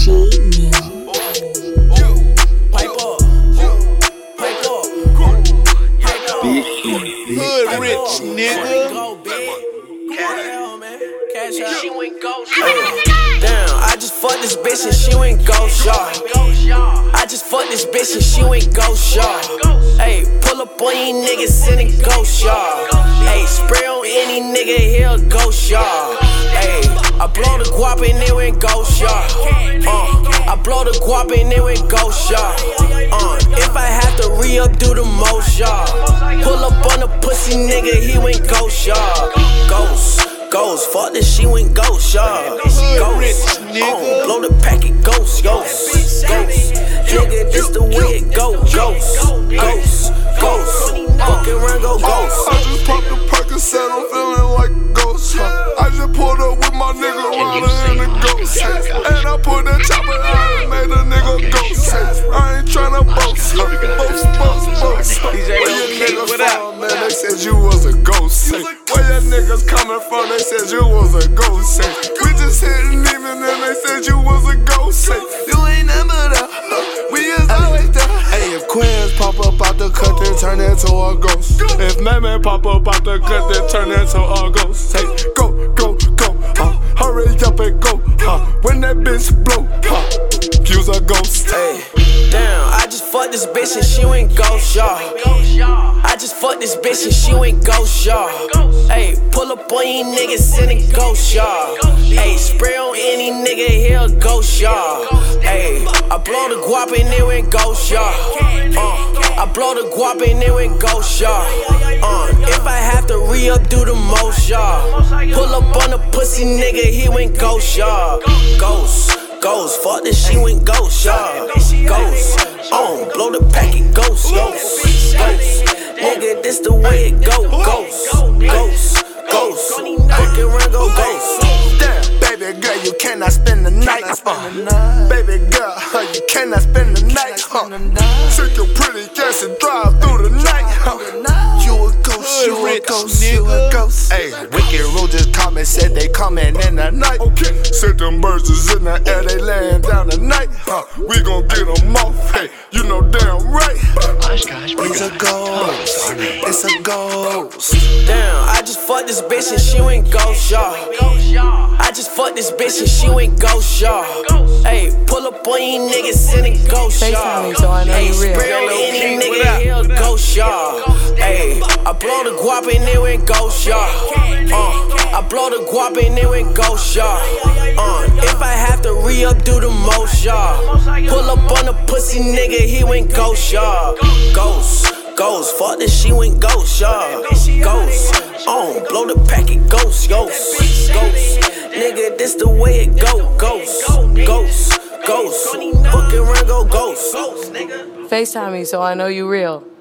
Hood rich nigga. Damn, I just fucked this bitch and she went ghost, y'all. I just fucked this bitch and she went ghost, y'all. Ayy, pull up on you niggas sending ghost, y'all. Ayy, spray on any nigga here a ghost, y'all. Ayy, I blow the guap and it went ghost, y'all. I blow the guap and it went ghost, y'all. If I have to re-up, do the most, y'all. Pull up on the pussy nigga, he went ghost, y'all. Ghost, fuck this, she went ghost, y'all. Ghost, blow the packet, ghost. Nigga, this the way it go, ghost. Fucking run, go ghost. I just popped the Percocet, I'm feeling like a ghost. I just pulled up with my nigga Ryder in the ghost. And I pulled that chopper out and made a nigga ghost. I ain't tryna boast. Boast. Where your niggas from, man? They said you was a ghost. Where your niggas coming from? They said you was a ghost. We just hitting even and they said you was a ghost. You ain't never there. We is always there. Hey, if Queens pop up out the cut, then turn into a ghost. If Man pop up out the cut, then turn into a ghost. Say, go, hurry up and go. When that bitch blow, use a ghost. Hey, damn, I just fucked this bitch and she went ghost, y'all. I just fucked this bitch and she went ghost, y'all. Ayy, pull up on you niggas sending ghost, y'all. Ayy, spray on any nigga here a ghost, y'all. Ayy, I blow the guap and it went ghost, y'all. I blow the guap and it went ghost, y'all. If I have to re-up, do the most, y'all. Pull up on the pussy nigga, he went ghost, y'all. Ghost, fuck this, she went ghost, y'all. Ghost, blow the packet, ghost. Nigga, this the way it go, ghost. Fucking run, go ghost. Damn, baby girl, you cannot spend the night. Baby girl, you cannot spend the night. Take your pretty ass and drive through the night. You a ghost. Hey, Wicked Road just called me, said they coming in the night. Said them birds is in the air, they laying down the night. We gon' get them off, hey, you know damn right. It's a ghost. Damn, I just fucked this bitch and she went ghost, y'all. I just fucked this bitch and she went ghost, y'all. Ayy, pull up on you niggas sending ghost, y'all. Ayy, spray on any nigga here a ghost, y'all. Ayy, I blow the guap and it went ghost, y'all. I blow the guap and it went ghost, y'all. If I have to re-up, do the most, y'all. Pull up on the pussy nigga, he went ghost, y'all. Ghost, fuck this, she went ghost, y'all. Blow the packet, ghost. Nigga, this the way it go, ghost. Fucking run, go ghost. FaceTime me so I know you real.